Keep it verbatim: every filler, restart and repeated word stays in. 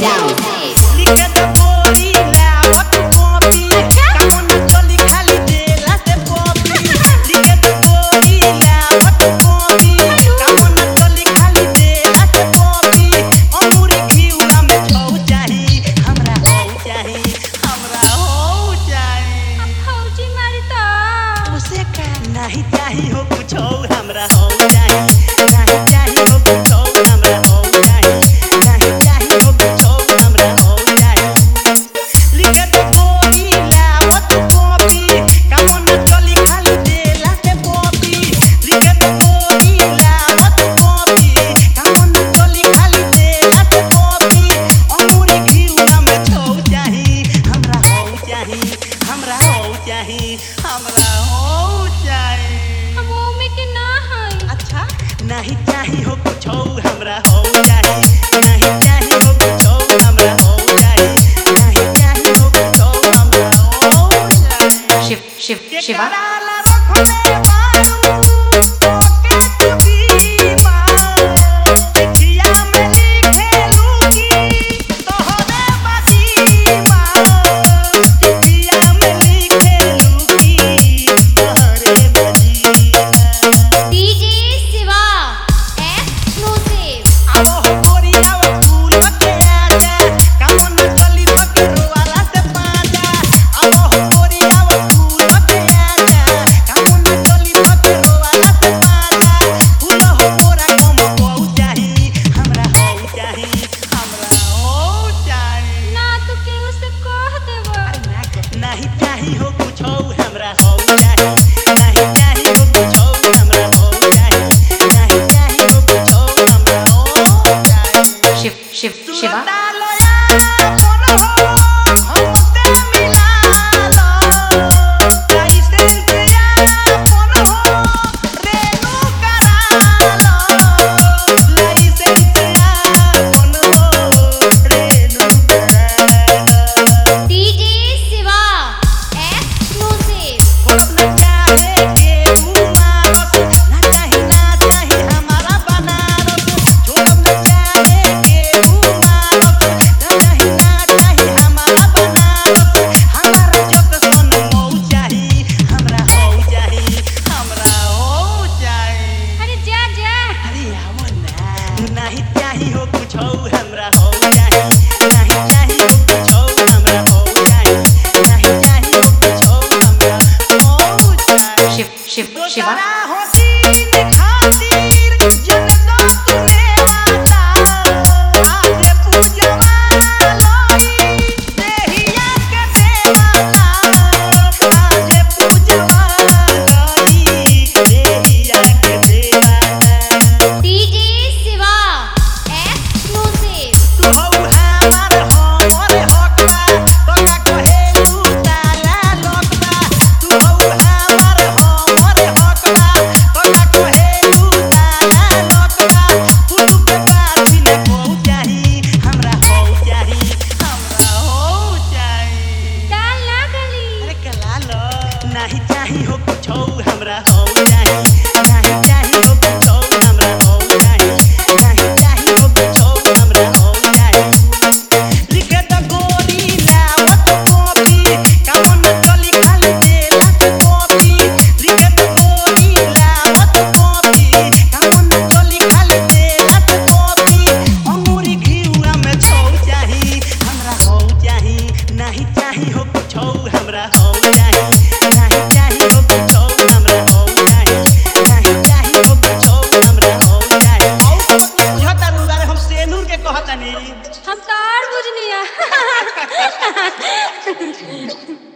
नहीं चाहिए हो कुछ और हमरा हो जाए, नहीं चाहिए हो कुछ और हमरा हो जाए, नहीं चाहिए हो कुछ और हमरा हो जाए। लिखे तो कोई लावत कॉपी कामो न चली खाली देला के कॉपी। लिखे तो कोई लावत कॉपी कामो न चली खाली देला के कॉपी। अमूरी घिउरा में छौ चाही हमरा हो चाही, हमरा हो चाही, हमरा हो नहीं चाहिए हो कुछ और हमरा हो जाए, नहीं चाहिए हो कुछ और हमरा हो जाए, नहीं चाहिए हो कुछ और हमरा हो जाए। शिव शिव शिवा नहीं चाहिए हो कुछ और हमरा हो जाए, नहीं चाहिए हो कुछ और हमरा हो जाए, नहीं चाहिए हो कुछ और हमरा हो जाए। शिव शिव शिवा नहीं चाहिए हो कुछ और हमरा हो जाए, नहीं चाहिए हो कुछ और हमरा हो जाए, नहीं चाहिए हो कुछ और हमरा हो जाए। शिव शिव शिवा नहीं चाहिए हो कुछ और हमरा हो जाए, नहीं चाहिए हो कुछ और हमरा हो जाए, नहीं चाहिए हो कुछ और हमरा हो जाए। लिखे तो गोरी लावत कॉपी कामो न चली खाली देला के कॉपी। लिखे तो गोरी लावत कॉपी कामो न चली खाली देला के कॉपी। अमूरी घिउरा में छौ चाही हमरा हो चाही, नहीं चाहिए हो कुछ और हमरा हो जाए, नहीं चाहिए हो कुछ और हमरा हो जाए, नहीं चाहिए हो कुछ और हमरा हो जाए। और बुझता रुगारे हम सेनूर के कहतनी हम तो और बुझ लिया।